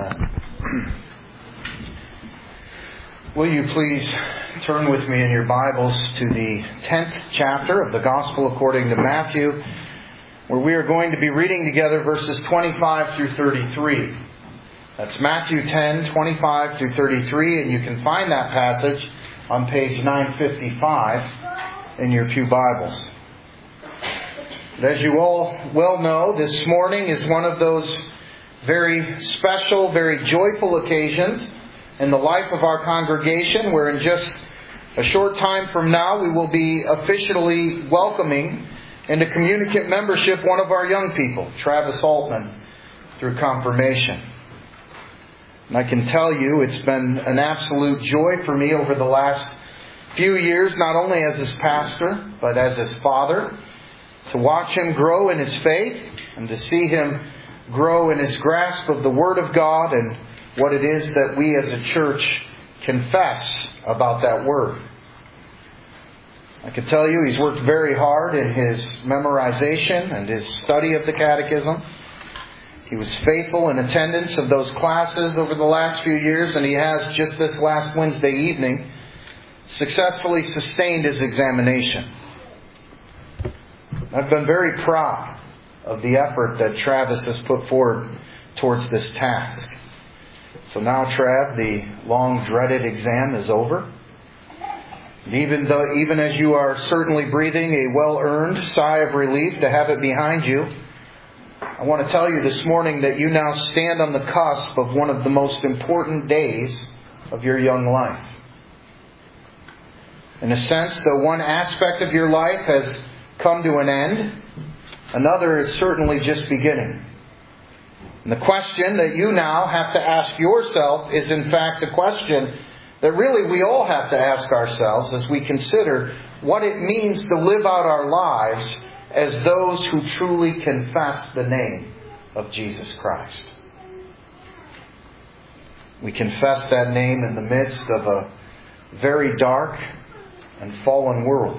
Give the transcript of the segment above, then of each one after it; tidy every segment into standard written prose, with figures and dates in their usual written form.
Amen. Will you please turn with me in your Bibles to the 10th chapter of the Gospel according to Matthew, where we are going to be reading together verses 25 through 33. That's Matthew 10, 25 through 33, and you can find that passage on page 955 in your pew Bibles. But as you all well know, this morning is one of those very special, very joyful occasions in the life of our congregation, where in just a short time from now we will be officially welcoming into communicant membership one of our young people, Travis Altman, through confirmation. And I can tell you it's been an absolute joy for me over the last few years, not only as his pastor, but as his father, to watch him grow in his faith and to see him grow in his grasp of the Word of God and what it is that we as a church confess about that Word. I can tell you he's worked very hard in his memorization and his study of the Catechism. He was faithful in attendance of those classes over the last few years, and he has, just this last Wednesday evening, successfully sustained his examination. I've been very proud of the effort that Travis has put forward towards this task. So now, Trav, the long-dreaded exam is over. And even as you are certainly breathing a well-earned sigh of relief to have it behind you, I want to tell you this morning that you now stand on the cusp of one of the most important days of your young life. In a sense, though one aspect of your life has come to an end, another is certainly just beginning. And the question that you now have to ask yourself is in fact a question that really we all have to ask ourselves as we consider what it means to live out our lives as those who truly confess the name of Jesus Christ. We confess that name in the midst of a very dark and fallen world.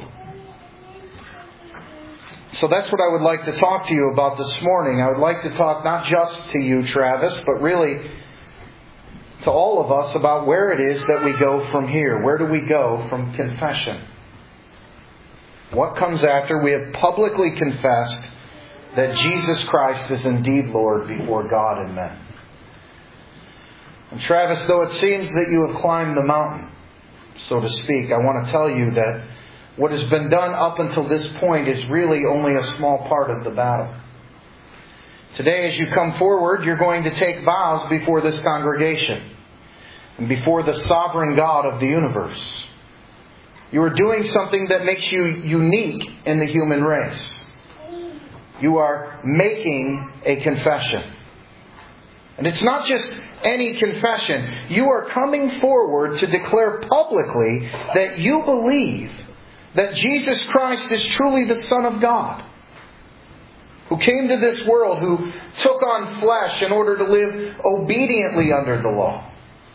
So that's what I would like to talk to you about this morning. I would like to talk not just to you, Travis, but really to all of us about where it is that we go from here. Where do we go from confession? What comes after we have publicly confessed that Jesus Christ is indeed Lord before God and men? And Travis, though it seems that you have climbed the mountain, so to speak, I want to tell you that what has been done up until this point is really only a small part of the battle. Today, as you come forward, you're going to take vows before this congregation and before the sovereign God of the universe. You are doing something that makes you unique in the human race. You are making a confession. And it's not just any confession. You are coming forward to declare publicly that you believe that Jesus Christ is truly the Son of God, who came to this world, who took on flesh in order to live obediently under the law,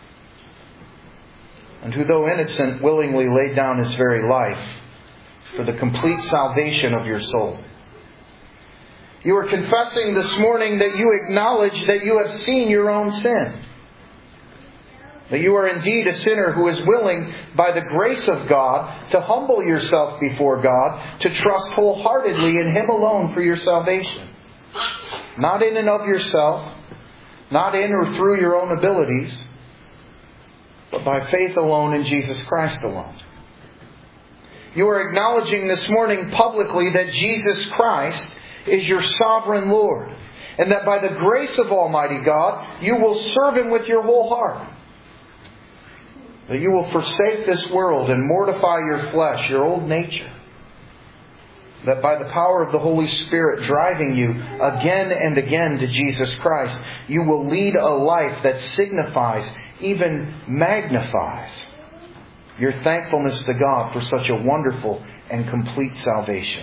and who, though innocent, willingly laid down His very life for the complete salvation of your soul. You are confessing this morning that you acknowledge that you have seen your own sin. That you are indeed a sinner who is willing, by the grace of God, to humble yourself before God, to trust wholeheartedly in Him alone for your salvation. Not in and of yourself, not in or through your own abilities, but by faith alone in Jesus Christ alone. You are acknowledging this morning publicly that Jesus Christ is your sovereign Lord, and that by the grace of Almighty God, you will serve Him with your whole heart. That you will forsake this world and mortify your flesh, your old nature. That by the power of the Holy Spirit driving you again and again to Jesus Christ, you will lead a life that signifies, even magnifies, your thankfulness to God for such a wonderful and complete salvation.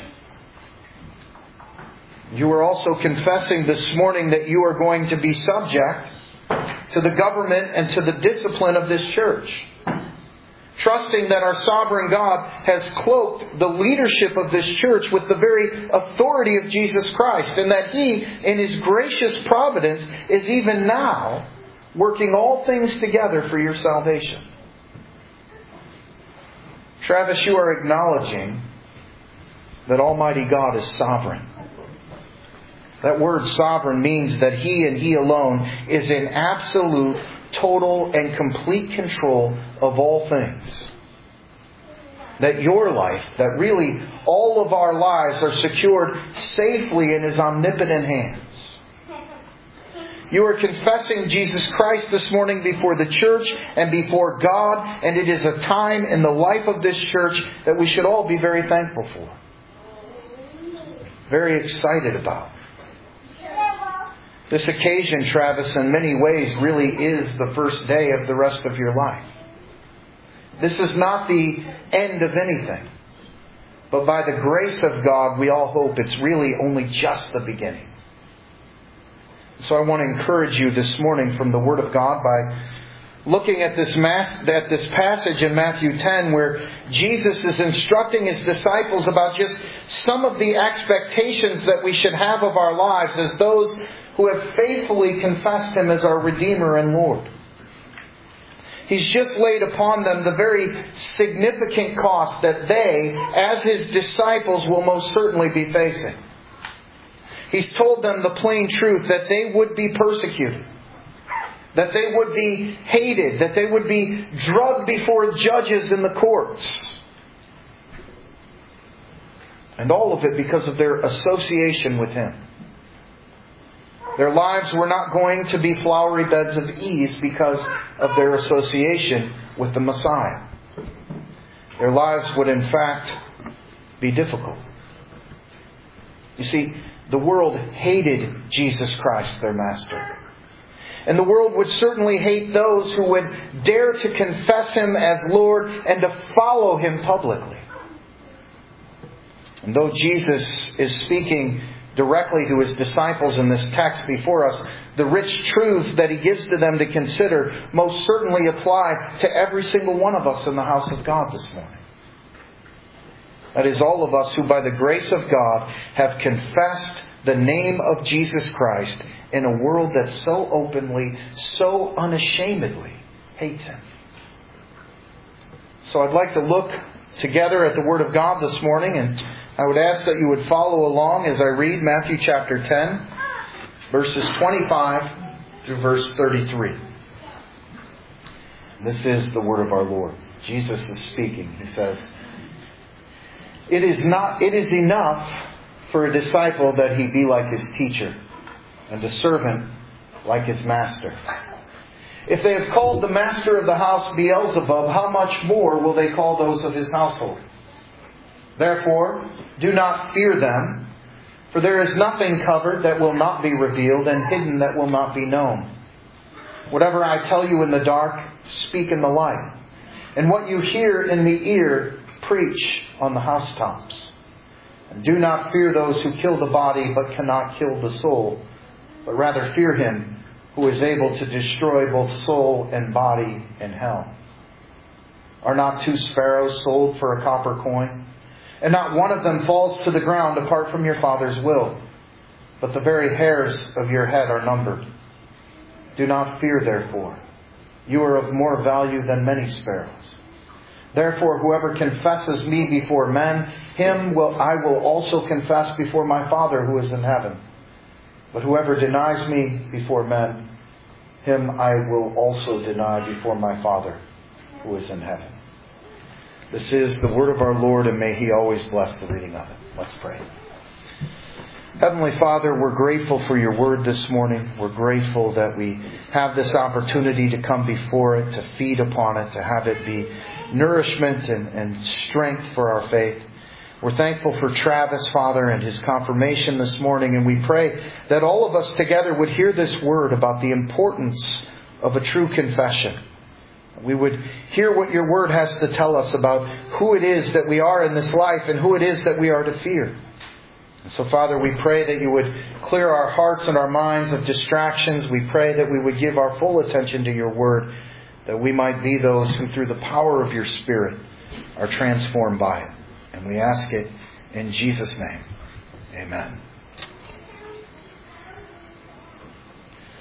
You are also confessing this morning that you are going to be subject to the government and to the discipline of this church. Trusting that our sovereign God has cloaked the leadership of this church with the very authority of Jesus Christ, and that He, in His gracious providence, is even now working all things together for your salvation. Travis, you are acknowledging that Almighty God is sovereign. That word sovereign means that He and He alone is in absolute, total, and complete control of all things. That your life, that really all of our lives are secured safely in His omnipotent hands. You are confessing Jesus Christ this morning before the church and before God, and it is a time in the life of this church that we should all be very thankful for. Very excited about. This occasion, Travis, in many ways really is the first day of the rest of your life. This is not the end of anything. But by the grace of God, we all hope it's really only just the beginning. So I want to encourage you this morning from the Word of God by looking at this passage in Matthew 10 where Jesus is instructing His disciples about just some of the expectations that we should have of our lives as those who have faithfully confessed Him as our Redeemer and Lord. He's just laid upon them the very significant cost that they, as His disciples, will most certainly be facing. He's told them the plain truth that they would be persecuted, that they would be hated, that they would be drugged before judges in the courts. And all of it because of their association with Him. Their lives were not going to be flowery beds of ease because of their association with the Messiah. Their lives would in fact be difficult. You see, the world hated Jesus Christ, their Master. And the world would certainly hate those who would dare to confess Him as Lord and to follow Him publicly. And though Jesus is speaking directly to His disciples in this text before us, the rich truths that He gives to them to consider most certainly apply to every single one of us in the house of God this morning. That is, all of us who by the grace of God have confessed the name of Jesus Christ in a world that so openly, so unashamedly hates Him. So I'd like to look together at the Word of God this morning, and I would ask that you would follow along as I read Matthew chapter 10, verses 25 through verse 33. This is the word of our Lord. Jesus is speaking. He says, It is enough for a disciple that he be like his teacher, and a servant like his master. If they have called the master of the house Beelzebub, how much more will they call those of his household? Therefore, do not fear them, for there is nothing covered that will not be revealed, and hidden that will not be known. Whatever I tell you in the dark, speak in the light. And what you hear in the ear, preach on the housetops. And do not fear those who kill the body, but cannot kill the soul, but rather fear Him who is able to destroy both soul and body in hell. Are not 2 sparrows sold for a copper coin? And not one of them falls to the ground apart from your Father's will. But the very hairs of your head are numbered. Do not fear, therefore. You are of more value than many sparrows. Therefore, whoever confesses me before men, him I will also confess before my Father who is in heaven. But whoever denies me before men, him I will also deny before my Father who is in heaven. This is the word of our Lord, and may He always bless the reading of it. Let's pray. Heavenly Father, we're grateful for your word this morning. We're grateful that we have this opportunity to come before it, to feed upon it, to have it be nourishment and strength for our faith. We're thankful for Travis, Father, and his confirmation this morning, and we pray that all of us together would hear this word about the importance of a true confession. We would hear what your word has to tell us about who it is that we are in this life and who it is that we are to fear. And so, Father, we pray that you would clear our hearts and our minds of distractions. We pray that we would give our full attention to your word, that we might be those who, through the power of your Spirit, are transformed by it. And we ask it in Jesus' name. Amen.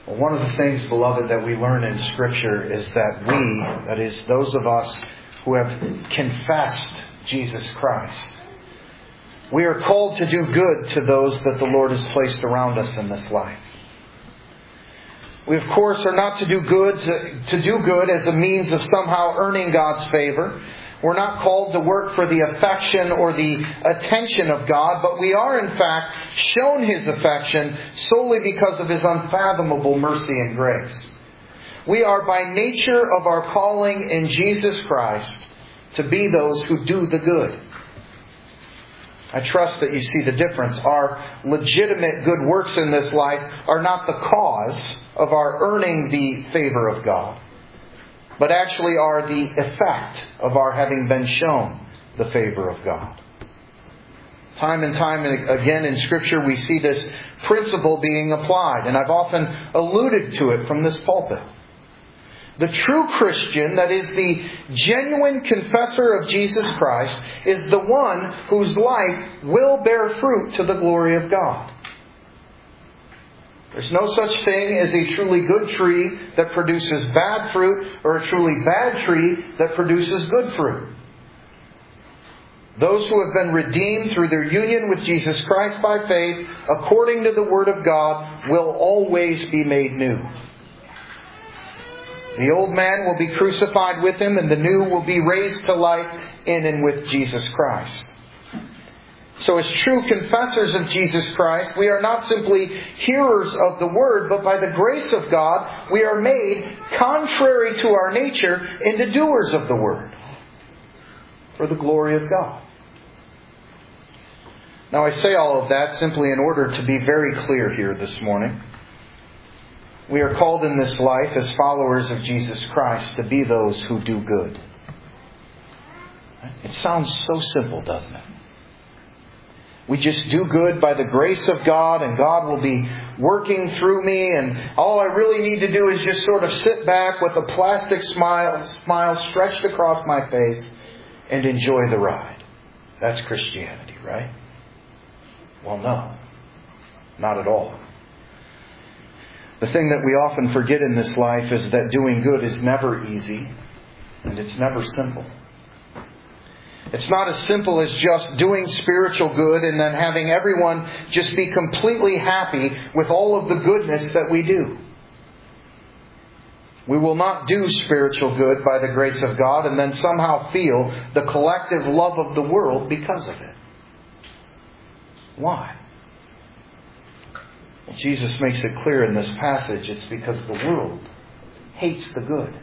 Well, one of the things, beloved, that we learn in Scripture is that we, that is, those of us who have confessed Jesus Christ, we are called to do good to those that the Lord has placed around us in this life. We, of course, are not to do good as a means of somehow earning God's favor. We're not called to work for the affection or the attention of God, but we are, in fact, shown His affection solely because of His unfathomable mercy and grace. We are, by nature of our calling in Jesus Christ, to be those who do the good. I trust that you see the difference. Our legitimate good works in this life are not the cause of our earning the favor of God, but actually are the effect of our having been shown the favor of God. Time and time again in Scripture we see this principle being applied, and I've often alluded to it from this pulpit. The true Christian, that is the genuine confessor of Jesus Christ, is the one whose life will bear fruit to the glory of God. There's no such thing as a truly good tree that produces bad fruit or a truly bad tree that produces good fruit. Those who have been redeemed through their union with Jesus Christ by faith, according to the Word of God, will always be made new. The old man will be crucified with Him, and the new will be raised to life in and with Jesus Christ. So as true confessors of Jesus Christ, we are not simply hearers of the Word, but by the grace of God, we are made, contrary to our nature, into doers of the Word, for the glory of God. Now I say all of that simply in order to be very clear here this morning. We are called in this life as followers of Jesus Christ to be those who do good. It sounds so simple, doesn't it? We just do good by the grace of God, and God will be working through me, and all I really need to do is just sort of sit back with a plastic smile stretched across my face and enjoy the ride. That's Christianity, right? Well, no. Not at all. The thing that we often forget in this life is that doing good is never easy, and it's never simple. It's not as simple as just doing spiritual good and then having everyone just be completely happy with all of the goodness that we do. We will not do spiritual good by the grace of God and then somehow feel the collective love of the world because of it. Why? Well, Jesus makes it clear in this passage it's because the world hates the good.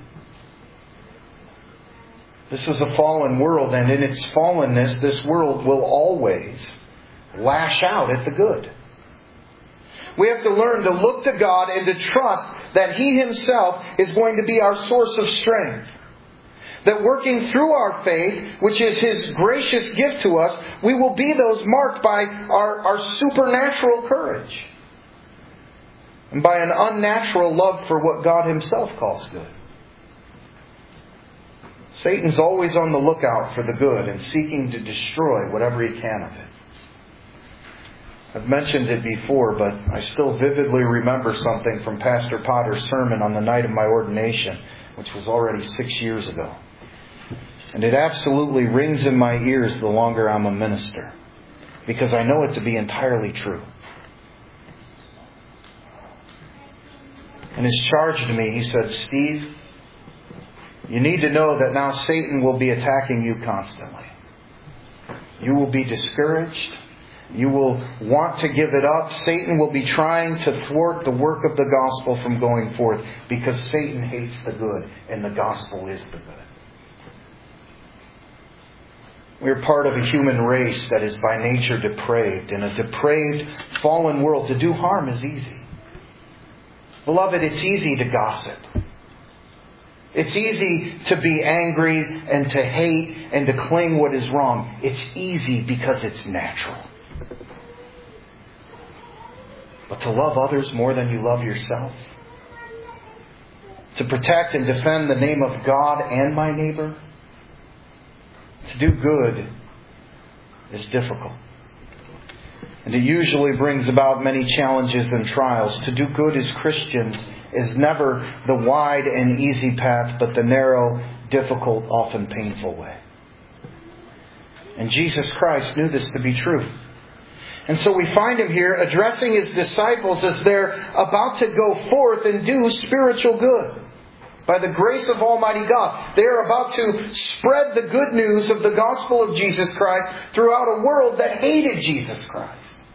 This is a fallen world, and in its fallenness, this world will always lash out at the good. We have to learn to look to God and to trust that He Himself is going to be our source of strength. That working through our faith, which is His gracious gift to us, we will be those marked by our supernatural courage. And by an unnatural love for what God Himself calls good. Satan's always on the lookout for the good and seeking to destroy whatever he can of it. I've mentioned it before, but I still vividly remember something from Pastor Potter's sermon on the night of my ordination, which was already 6 years ago. And it absolutely rings in my ears the longer I'm a minister, because I know it to be entirely true. In his charge to me, he said, "Steve, you need to know that now Satan will be attacking you constantly. You will be discouraged. You will want to give it up. Satan will be trying to thwart the work of the gospel from going forth because Satan hates the good and the gospel is the good." We're part of a human race that is by nature depraved. In a depraved, fallen world, to do harm is easy. Beloved, it's easy to gossip. It's easy to be angry and to hate and to claim what is wrong. It's easy because it's natural. But to love others more than you love yourself, to protect and defend the name of God and my neighbor, to do good is difficult. And it usually brings about many challenges and trials. To do good as Christians is never the wide and easy path, but the narrow, difficult, often painful way. And Jesus Christ knew this to be true. And so we find Him here addressing His disciples as they're about to go forth and do spiritual good. By the grace of Almighty God, they are about to spread the good news of the gospel of Jesus Christ throughout a world that hated Jesus Christ.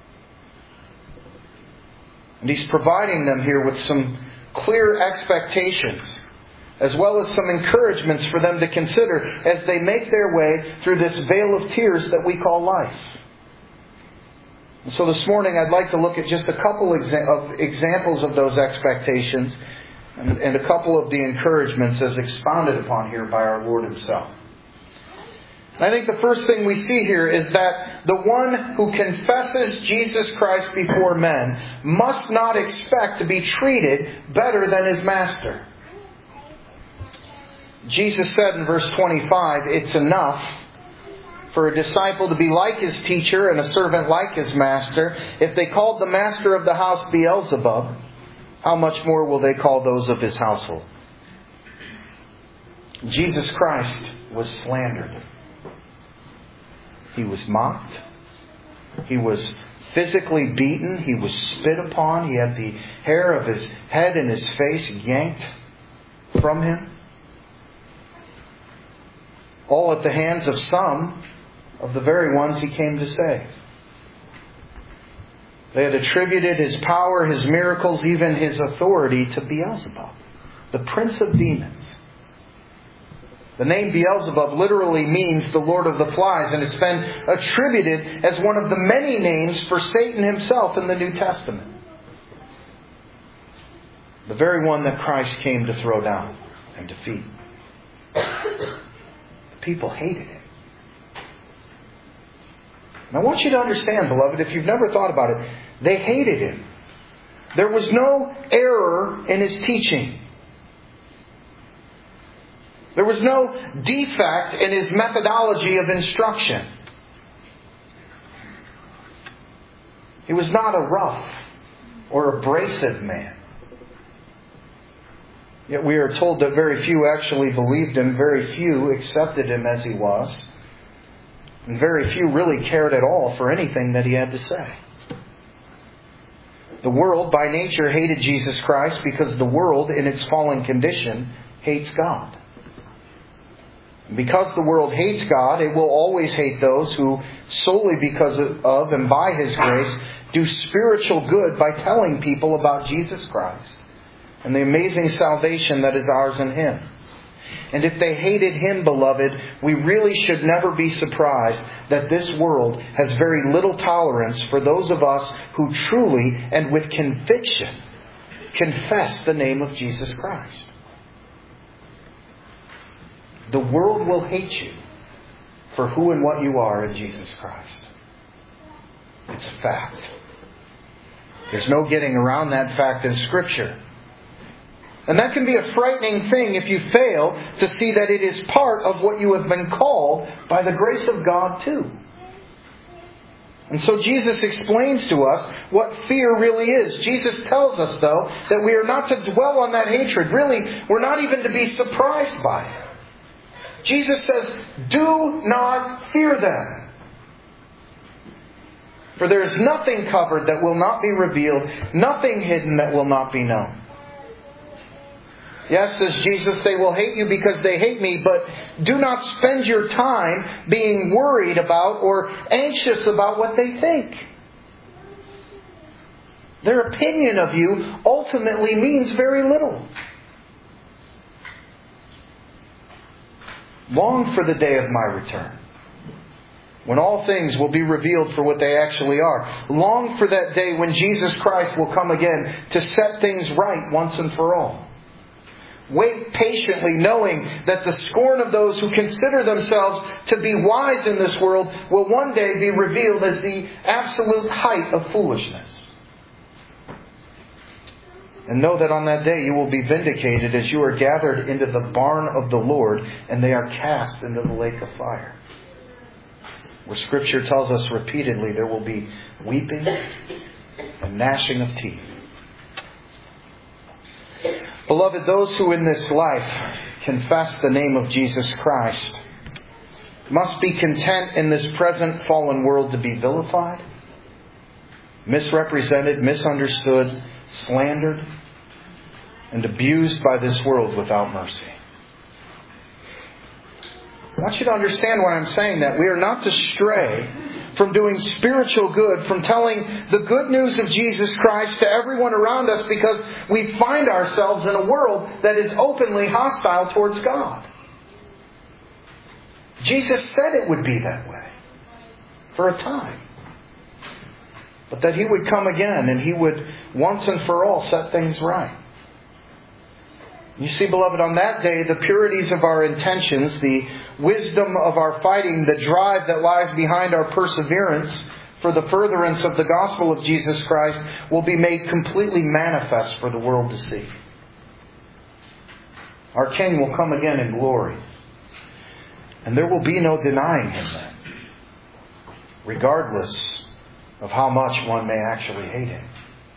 And He's providing them here with some clear expectations, as well as some encouragements for them to consider as they make their way through this vale of tears that we call life. And so this morning I'd like to look at just a couple of examples of those expectations and a couple of the encouragements as expounded upon here by our Lord Himself. And I think the first thing we see here is that the one who confesses Jesus Christ before men must not expect to be treated better than his master. Jesus said in verse 25, it's enough for a disciple to be like his teacher and a servant like his master. If they called the master of the house Beelzebub, how much more will they call those of his household? Jesus Christ was slandered. He was mocked. He was physically beaten. He was spit upon. He had the hair of his head and his face yanked from him. All at the hands of some of the very ones He came to save. They had attributed His power, His miracles, even His authority to Beelzebub, the prince of demons. The name Beelzebub literally means the Lord of the Flies, and it's been attributed as one of the many names for Satan himself in the New Testament. The very one that Christ came to throw down and defeat. The people hated Him. And I want you to understand, beloved, if you've never thought about it, they hated Him. There was no error in His teaching. There was no defect in His methodology of instruction. He was not a rough or abrasive man. Yet we are told that very few actually believed Him, very few accepted Him as He was, and very few really cared at all for anything that He had to say. The world by nature hated Jesus Christ because the world in its fallen condition hates God. Because the world hates God, it will always hate those who, solely because of and by His grace, do spiritual good by telling people about Jesus Christ and the amazing salvation that is ours in Him. And if they hated Him, beloved, we really should never be surprised that this world has very little tolerance for those of us who truly and with conviction confess the name of Jesus Christ. The world will hate you for who and what you are in Jesus Christ. It's a fact. There's no getting around that fact in Scripture. And that can be a frightening thing if you fail to see that it is part of what you have been called by the grace of God too. And so Jesus explains to us what fear really is. Jesus tells us, though, that we are not to dwell on that hatred. Really, we're not even to be surprised by it. Jesus says, do not fear them. For there is nothing covered that will not be revealed, nothing hidden that will not be known. Yes, says Jesus, they will hate you because they hate me, but do not spend your time being worried about or anxious about what they think. Their opinion of you ultimately means very little. Long for the day of my return, when all things will be revealed for what they actually are. Long for that day when Jesus Christ will come again to set things right once and for all. Wait patiently, knowing that the scorn of those who consider themselves to be wise in this world will one day be revealed as the absolute height of foolishness. And know that on that day you will be vindicated as you are gathered into the barn of the Lord, and they are cast into the lake of fire. where Scripture tells us repeatedly there will be weeping and gnashing of teeth. Beloved, those who in this life confess the name of Jesus Christ must be content in this present fallen world to be vilified, misrepresented, misunderstood, slandered, and abused by this world without mercy. I want you to understand why I'm saying that. We are not to stray from doing spiritual good, from telling the good news of Jesus Christ to everyone around us because we find ourselves in a world that is openly hostile towards God. Jesus said it would be that way for a time. But that He would come again and He would once and for all set things right. You see, beloved, on that day, the purities of our intentions, the wisdom of our fighting, the drive that lies behind our perseverance for the furtherance of the gospel of Jesus Christ will be made completely manifest for the world to see. Our King will come again in glory. And there will be no denying Him then, regardless of how much one may actually hate Him.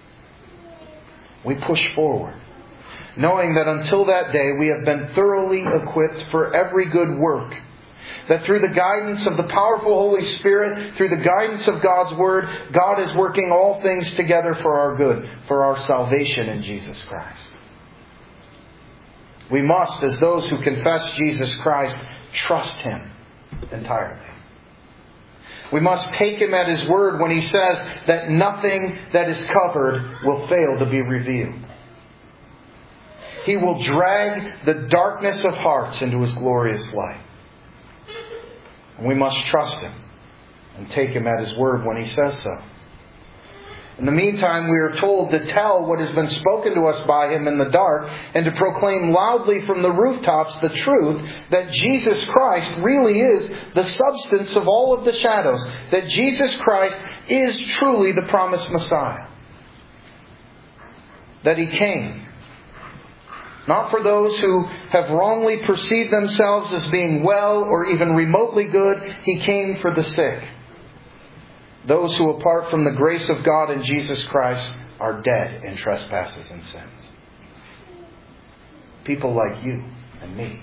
We push forward, knowing that until that day we have been thoroughly equipped for every good work. That through the guidance of the powerful Holy Spirit, through the guidance of God's Word, God is working all things together for our good, for our salvation in Jesus Christ. We must, as those who confess Jesus Christ, trust Him entirely. We must take Him at His word when He says that nothing that is covered will fail to be revealed. He will drag the darkness of hearts into His glorious light. And we must trust Him and take Him at His word when He says so. In the meantime, we are told to tell what has been spoken to us by Him in the dark and to proclaim loudly from the rooftops the truth that Jesus Christ really is the substance of all of the shadows. That Jesus Christ is truly the promised Messiah. That He came not for those who have wrongly perceived themselves as being well or even remotely good. He came for the sick. Those who, apart from the grace of God in Jesus Christ, are dead in trespasses and sins. People like you and me.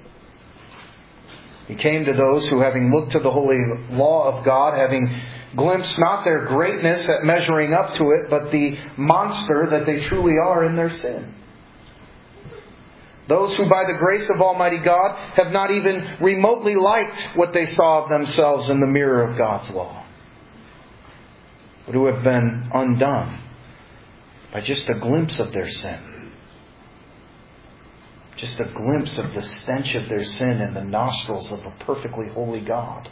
He came to those who, having looked to the holy law of God, having glimpsed not their greatness at measuring up to it, but the monster that they truly are in their sin. Those who, by the grace of Almighty God, have not even remotely liked what they saw of themselves in the mirror of God's law, but who have been undone by just a glimpse of their sin. Just a glimpse of the stench of their sin in the nostrils of a perfectly holy God.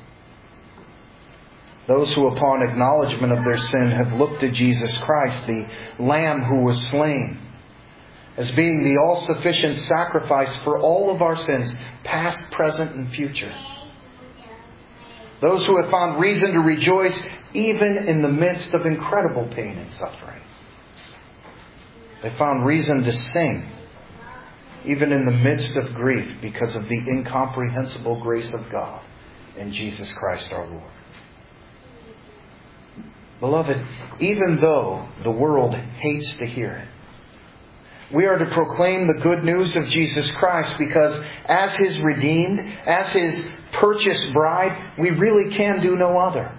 Those who, upon acknowledgement of their sin, have looked to Jesus Christ, the Lamb who was slain, as being the all-sufficient sacrifice for all of our sins, past, present, and future. Those who have found reason to rejoice even in the midst of incredible pain and suffering. They found reason to sing even in the midst of grief because of the incomprehensible grace of God in Jesus Christ our Lord. Beloved, even though the world hates to hear it, we are to proclaim the good news of Jesus Christ because as His redeemed, as His purchased bride, we really can do no other.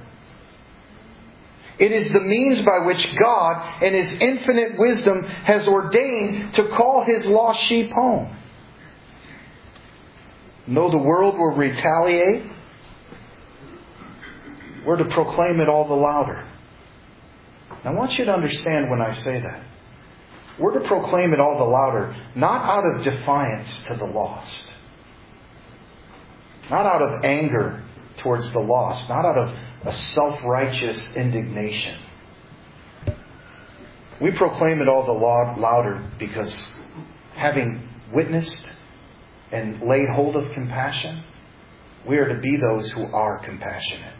It is the means by which God, in His infinite wisdom, has ordained to call His lost sheep home. And though the world will retaliate, we're to proclaim it all the louder. I want you to understand when I say that. We're to proclaim it all the louder, not out of defiance to the lost. Not out of anger towards the lost. Not out of a self-righteous indignation. We proclaim it all the louder because having witnessed and laid hold of compassion, we are to be those who are compassionate.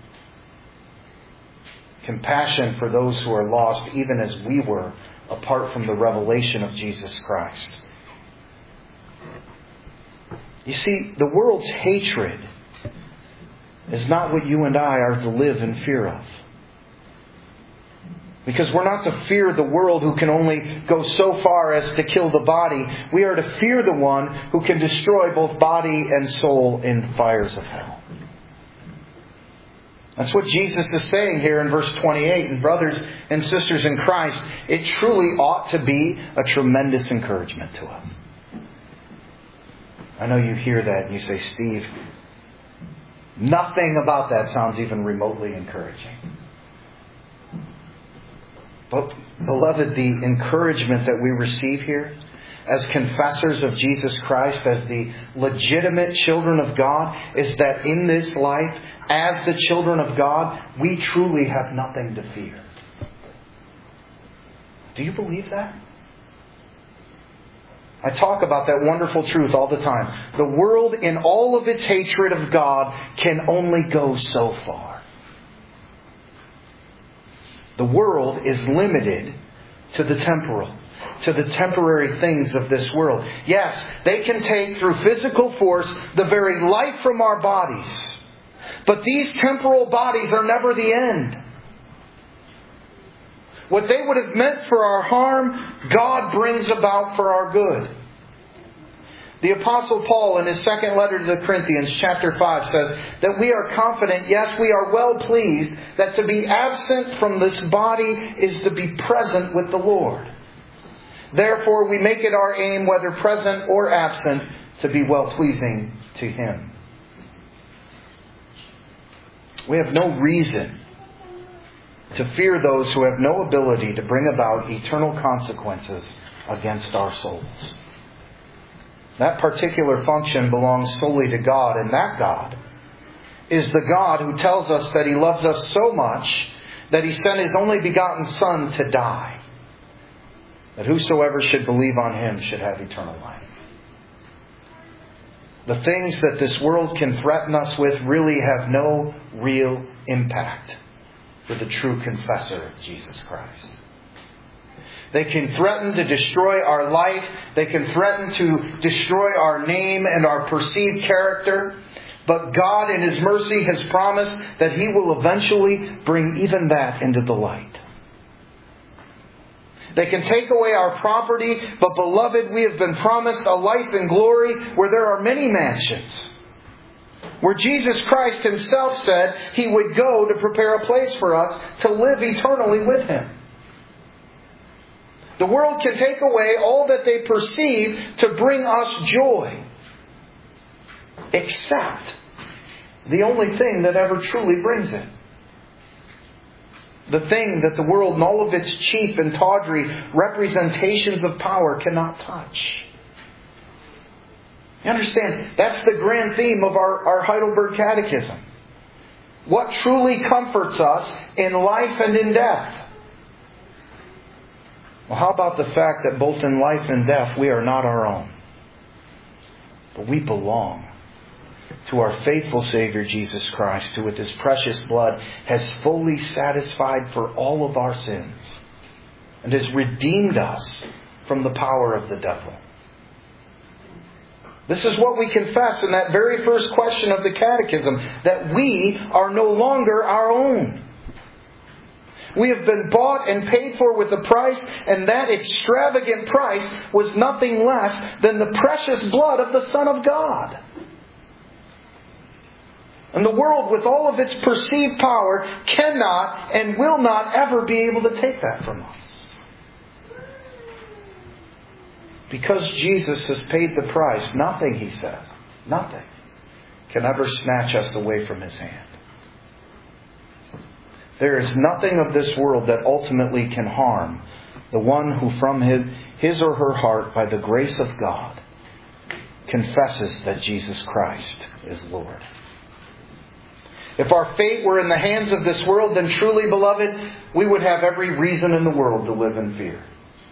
Compassion for those who are lost, even as we were, apart from the revelation of Jesus Christ. You see, the world's hatred is not what you and I are to live in fear of. Because we're not to fear the world who can only go so far as to kill the body. We are to fear the one who can destroy both body and soul in fires of hell. That's what Jesus is saying here in verse 28. And brothers and sisters in Christ, it truly ought to be a tremendous encouragement to us. I know you hear that and you say, Steve, nothing about that sounds even remotely encouraging. But, beloved, the encouragement that we receive here as confessors of Jesus Christ, as the legitimate children of God, is that in this life, as the children of God, we truly have nothing to fear. Do you believe that? I talk about that wonderful truth all the time. The world, in all of its hatred of God, can only go so far. The world is limited to the temporal, to the temporary things of this world. Yes, they can take through physical force the very life from our bodies. But these temporal bodies are never the end. What they would have meant for our harm, God brings about for our good. The Apostle Paul, in his second letter to the Corinthians, chapter 5, says that we are confident, yes, we are well pleased, that to be absent from this body is to be present with the Lord. Therefore, we make it our aim, whether present or absent, to be well pleasing to Him. We have no reason to fear those who have no ability to bring about eternal consequences against our souls. That particular function belongs solely to God, and that God is the God who tells us that He loves us so much that He sent His only begotten Son to die, that whosoever should believe on Him should have eternal life. The things that this world can threaten us with really have no real impact for the true confessor of Jesus Christ. They can threaten to destroy our life. They can threaten to destroy our name and our perceived character. But God in His mercy has promised that He will eventually bring even that into the light. They can take away our property, but beloved, we have been promised a life in glory where there are many mansions. Where Jesus Christ Himself said He would go to prepare a place for us to live eternally with Him. The world can take away all that they perceive to bring us joy, except the only thing that ever truly brings it. The thing that the world and all of its cheap and tawdry representations of power cannot touch. You understand? That's the grand theme of our Heidelberg Catechism. What truly comforts us in life and in death? Well, how about the fact that both in life and death we are not our own, but we belong to our faithful Savior Jesus Christ, who with His precious blood has fully satisfied for all of our sins and has redeemed us from the power of the devil. This is what we confess in that very first question of the Catechism, that we are no longer our own. We have been bought and paid for with a price, and that extravagant price was nothing less than the precious blood of the Son of God. And the world, with all of its perceived power, cannot and will not ever be able to take that from us. Because Jesus has paid the price, nothing, He says, nothing can ever snatch us away from His hand. There is nothing of this world that ultimately can harm the one who from his or her heart, by the grace of God, confesses that Jesus Christ is Lord. If our fate were in the hands of this world, then truly, beloved, we would have every reason in the world to live in fear.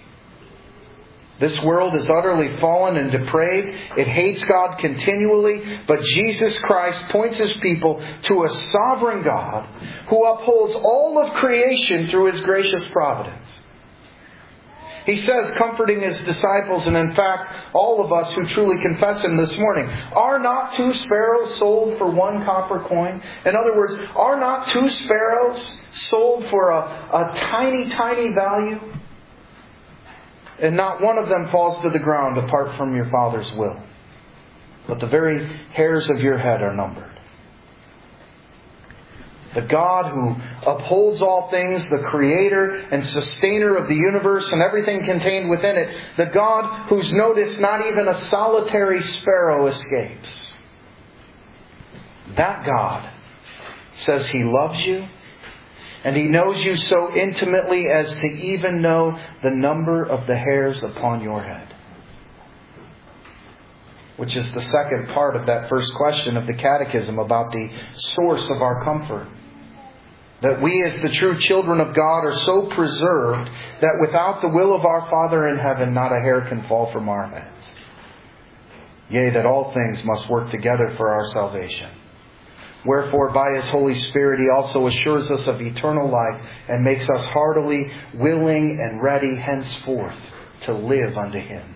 This world is utterly fallen and depraved. It hates God continually. But Jesus Christ points His people to a sovereign God who upholds all of creation through His gracious providence. He says, comforting His disciples, and in fact, all of us who truly confess Him this morning, are not 2 sparrows sold for 1 copper coin? In other words, are not 2 sparrows sold for a tiny, tiny value? And not one of them falls to the ground apart from your Father's will. But the very hairs of your head are numbered. The God who upholds all things, the Creator and Sustainer of the universe and everything contained within it. The God whose notice not even a solitary sparrow escapes. That God says He loves you, and He knows you so intimately as to even know the number of the hairs upon your head. Which is the second part of that first question of the Catechism about the source of our comfort. That we as the true children of God are so preserved that without the will of our Father in heaven, not a hair can fall from our heads. Yea, that all things must work together for our salvation. Wherefore, by His Holy Spirit, He also assures us of eternal life and makes us heartily willing and ready henceforth to live unto Him.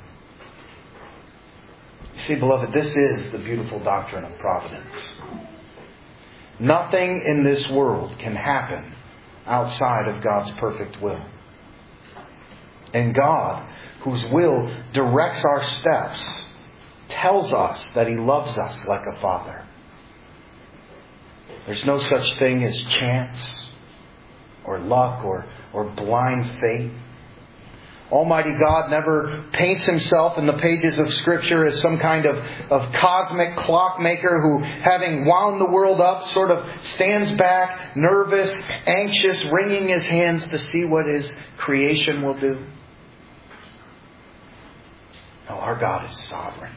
You see, beloved, this is the beautiful doctrine of providence. Nothing in this world can happen outside of God's perfect will. And God, whose will directs our steps, tells us that He loves us like a Father. There's no such thing as chance or luck or blind fate. Almighty God never paints Himself in the pages of Scripture as some kind of cosmic clockmaker who, having wound the world up, sort of stands back, nervous, anxious, wringing His hands to see what His creation will do. No, our God is sovereign.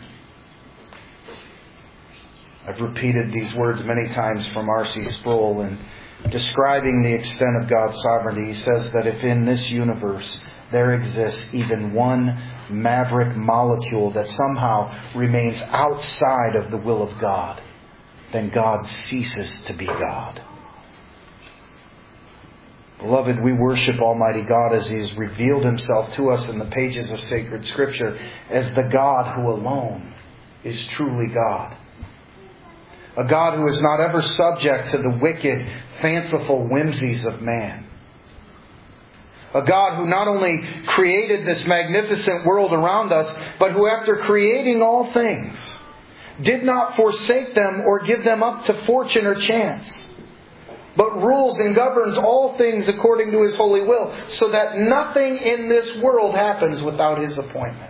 I've repeated these words many times from R.C. Sproul in describing the extent of God's sovereignty. He says that if in this universe there exists even one maverick molecule that somehow remains outside of the will of God, then God ceases to be God. Beloved, we worship Almighty God as He has revealed Himself to us in the pages of sacred Scripture as the God who alone is truly God. A God who is not ever subject to the wicked, fanciful whimsies of man. A God who not only created this magnificent world around us, but who after creating all things, did not forsake them or give them up to fortune or chance, but rules and governs all things according to His holy will, so that nothing in this world happens without His appointment.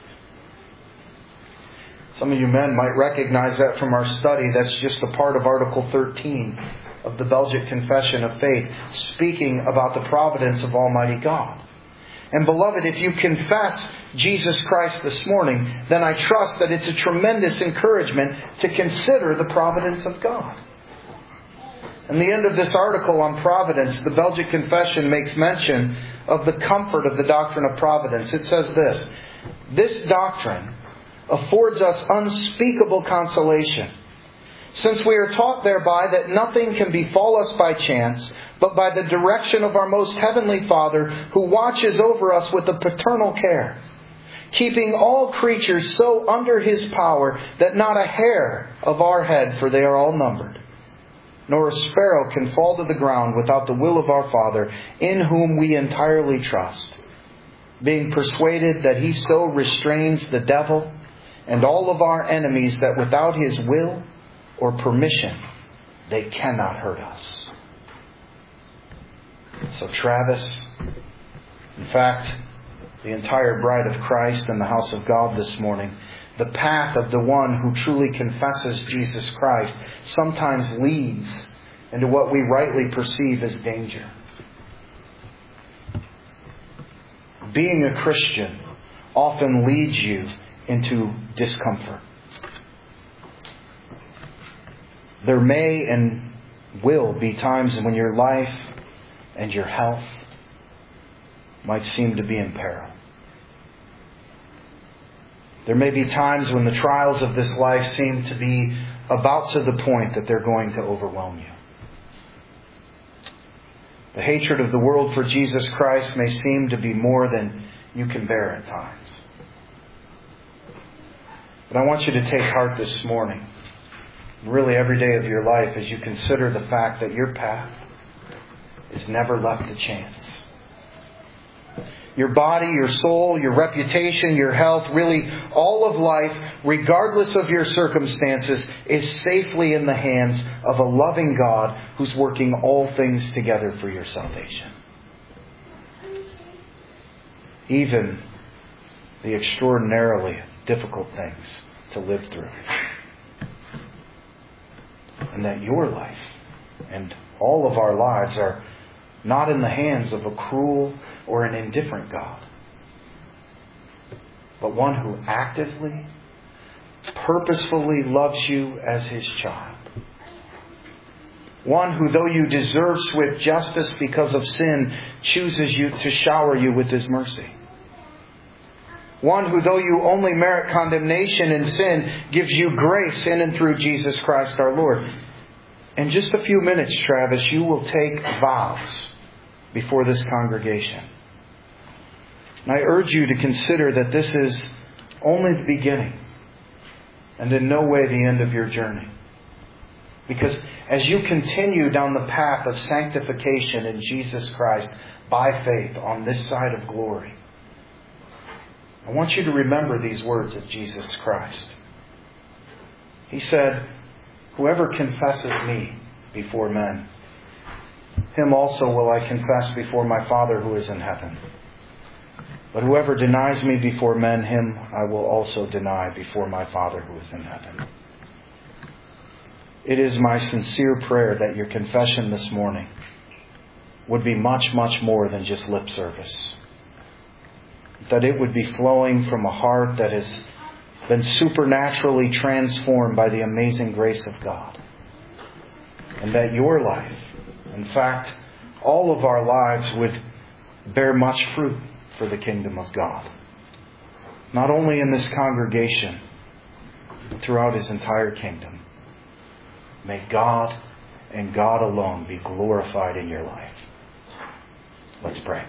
Some of you men might recognize that from our study. That's just a part of Article 13 of the Belgic Confession of Faith, speaking about the providence of Almighty God. And beloved, if you confess Jesus Christ this morning, then I trust that it's a tremendous encouragement to consider the providence of God. In the end of this article on providence, the Belgic Confession makes mention of the comfort of the doctrine of providence. It says this: "This doctrine affords us unspeakable consolation, since we are taught thereby that nothing can befall us by chance, but by the direction of our most heavenly Father, who watches over us with a paternal care, keeping all creatures so under His power that not a hair of our head, for they are all numbered, nor a sparrow can fall to the ground without the will of our Father, in whom we entirely trust, being persuaded that He so restrains the devil and all of our enemies that without His will or permission they cannot hurt us." So Travis, in fact, the entire bride of Christ in the house of God this morning, the path of the one who truly confesses Jesus Christ sometimes leads into what we rightly perceive as danger. Being a Christian often leads you into discomfort. There may and will be times when your life and your health might seem to be in peril. There may be times when the trials of this life seem to be about to the point that they're going to overwhelm you. The hatred of the world for Jesus Christ may seem to be more than you can bear at times. But I want you to take heart this morning, really every day of your life, as you consider the fact that your path is never left to chance. Your body, your soul, your reputation, your health, really all of life, regardless of your circumstances, is safely in the hands of a loving God who's working all things together for your salvation. Even the extraordinarily difficult things to live through. And that your life and all of our lives are not in the hands of a cruel or an indifferent God, but one who actively, purposefully loves you as His child. One who, though you deserve swift justice because of sin, chooses you to shower you with His mercy. One who, though you only merit condemnation in sin, gives you grace in and through Jesus Christ our Lord. In just a few minutes, Travis, you will take vows before this congregation. And I urge you to consider that this is only the beginning and in no way the end of your journey. Because as you continue down the path of sanctification in Jesus Christ by faith on this side of glory, I want you to remember these words of Jesus Christ. He said, "Whoever confesses me before men, him also will I confess before my Father who is in heaven. But whoever denies me before men, him I will also deny before my Father who is in heaven." It is my sincere prayer that your confession this morning would be much, much more than just lip service. That it would be flowing from a heart that has been supernaturally transformed by the amazing grace of God. And that your life, in fact, all of our lives, would bear much fruit for the kingdom of God. Not only in this congregation, but throughout His entire kingdom. May God and God alone be glorified in your life. Let's pray.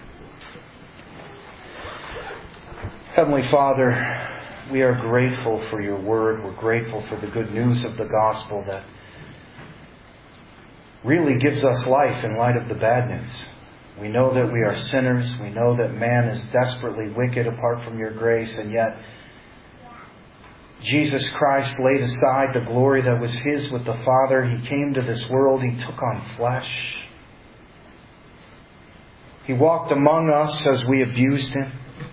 Heavenly Father, we are grateful for your word. We're grateful for the good news of the gospel that really gives us life in light of the bad news. We know that we are sinners. We know that man is desperately wicked apart from your grace, and yet Jesus Christ laid aside the glory that was His with the Father. He came to this world. He took on flesh. He walked among us as we abused Him.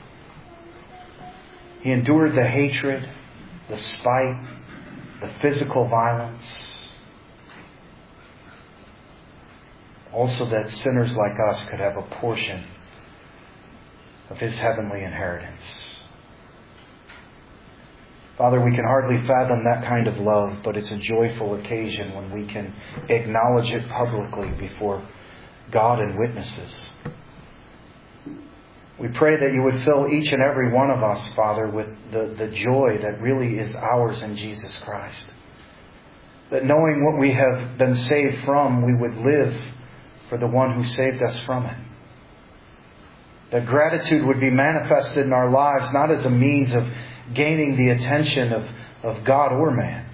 He endured the hatred, the spite, the physical violence. Also that sinners like us could have a portion of His heavenly inheritance. Father, we can hardly fathom that kind of love, but it's a joyful occasion when we can acknowledge it publicly before God and witnesses. We pray that you would fill each and every one of us, Father, with the joy that really is ours in Jesus Christ. That knowing what we have been saved from, we would live for the one who saved us from it. That gratitude would be manifested in our lives, not as a means of gaining the attention of God or man,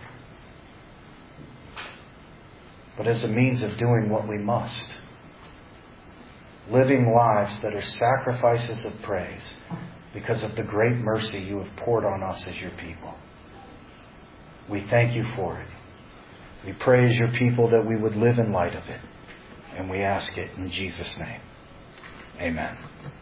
but as a means of doing what we must. Living lives that are sacrifices of praise because of the great mercy you have poured on us as your people. We thank you for it. We pray as your people that we would live in light of it. And we ask it in Jesus' name. Amen.